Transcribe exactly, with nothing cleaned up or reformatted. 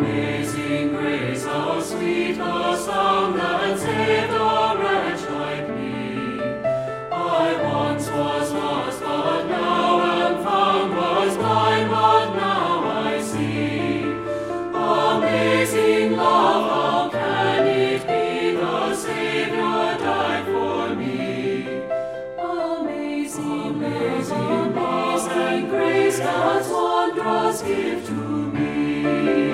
Amazing grace, how sweet the sound that saved a wretch like me. I once was lost, but now am found, was blind, but now I see. Amazing love, how can it be, the Savior died for me. Amazing, amazing love and grace, God's wondrous gift to me.